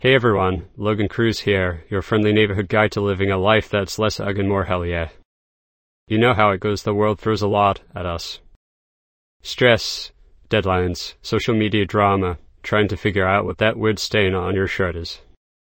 Hey everyone, Logan Cruz here, your friendly neighborhood guide to living a life that's less ugh and more hell yeah. You know how it goes, the world throws a lot at us. Stress, deadlines, social media drama, trying to figure out what that weird stain on your shirt is.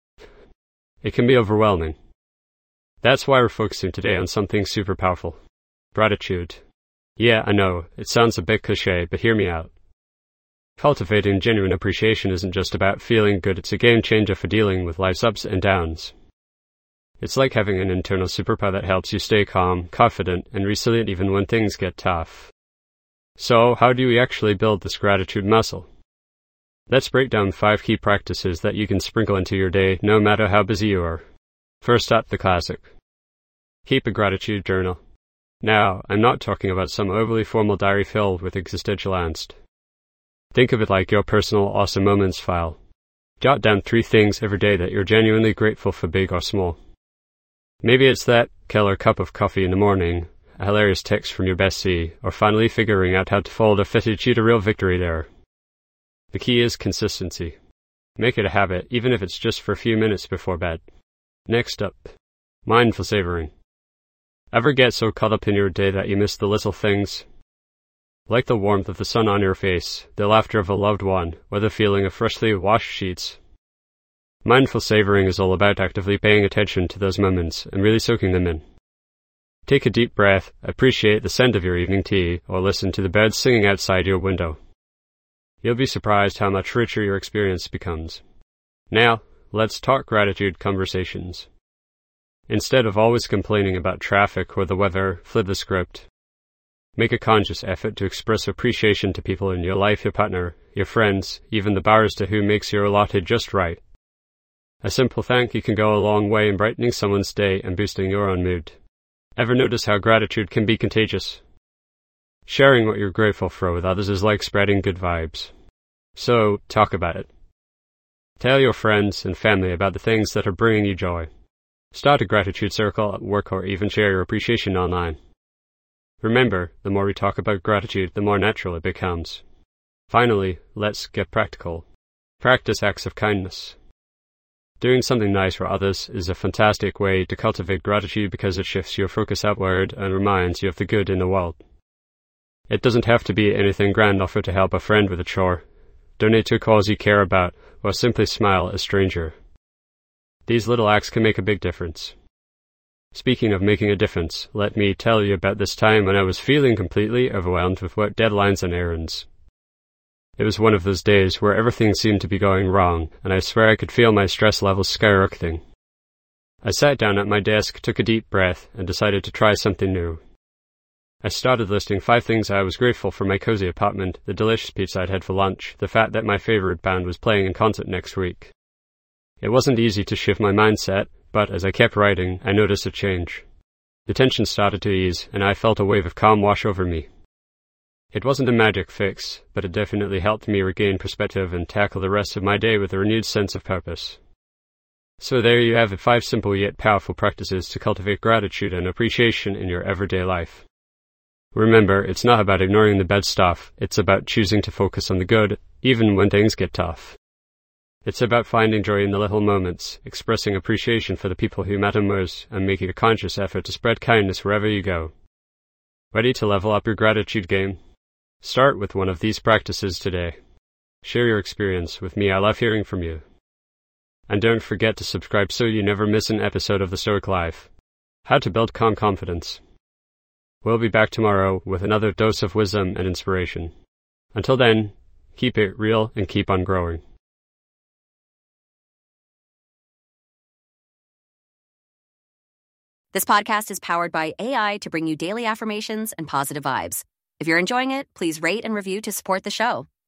It can be overwhelming. That's why we're focusing today on something super powerful. Gratitude. Yeah, I know, it sounds a bit cliche, but hear me out. Cultivating genuine appreciation isn't just about feeling good, it's a game changer for dealing with life's ups and downs. It's like having an internal superpower that helps you stay calm, confident, and resilient even when things get tough. So, how do we actually build this gratitude muscle? Let's break down 5 key practices that you can sprinkle into your day no matter how busy you are. First up, the classic. Keep a gratitude journal. Now, I'm not talking about some overly formal diary filled with existential angst. Think of it like your personal awesome moments file. Jot down 3 things every day that you're genuinely grateful for, big or small. Maybe it's that killer cup of coffee in the morning, a hilarious text from your bestie, or finally figuring out how to fold a fitted sheet, a real victory there. The key is consistency. Make it a habit, even if it's just for a few minutes before bed. Next up, mindful savoring. Ever get so caught up in your day that you miss the little things? Like the warmth of the sun on your face, the laughter of a loved one, or the feeling of freshly washed sheets. Mindful savoring is all about actively paying attention to those moments and really soaking them in. Take a deep breath, appreciate the scent of your evening tea, or listen to the birds singing outside your window. You'll be surprised how much richer your experience becomes. Now, let's talk gratitude conversations. Instead of always complaining about traffic or the weather, flip the script. Make a conscious effort to express appreciation to people in your life, your partner, your friends, even the barrister who makes your latte just right. A simple thank you can go a long way in brightening someone's day and boosting your own mood. Ever notice how gratitude can be contagious? Sharing what you're grateful for with others is like spreading good vibes. So, talk about it. Tell your friends and family about the things that are bringing you joy. Start a gratitude circle at work or even share your appreciation online. Remember, the more we talk about gratitude, the more natural it becomes. Finally, let's get practical. Practice acts of kindness. Doing something nice for others is a fantastic way to cultivate gratitude because it shifts your focus outward and reminds you of the good in the world. It doesn't have to be anything grand. Offer to help a friend with a chore, donate to a cause you care about, or simply smile at a stranger. These little acts can make a big difference. Speaking of making a difference, let me tell you about this time when I was feeling completely overwhelmed with work deadlines and errands. It was one of those days where everything seemed to be going wrong, and I swear I could feel my stress levels skyrocketing. I sat down at my desk, took a deep breath, and decided to try something new. I started listing 5 things I was grateful for: my cozy apartment, the delicious pizza I'd had for lunch, the fact that my favorite band was playing in concert next week. It wasn't easy to shift my mindset, but as I kept writing, I noticed a change. The tension started to ease, and I felt a wave of calm wash over me. It wasn't a magic fix, but it definitely helped me regain perspective and tackle the rest of my day with a renewed sense of purpose. So there you have it, 5 simple yet powerful practices to cultivate gratitude and appreciation in your everyday life. Remember, it's not about ignoring the bad stuff, it's about choosing to focus on the good, even when things get tough. It's about finding joy in the little moments, expressing appreciation for the people who matter most, and making a conscious effort to spread kindness wherever you go. Ready to level up your gratitude game? Start with one of these practices today. Share your experience with me. I love hearing from you. And don't forget to subscribe so you never miss an episode of The Stoic Life. How to build calm confidence. We'll be back tomorrow with another dose of wisdom and inspiration. Until then, keep it real and keep on growing. This podcast is powered by AI to bring you daily affirmations and positive vibes. If you're enjoying it, please rate and review to support the show.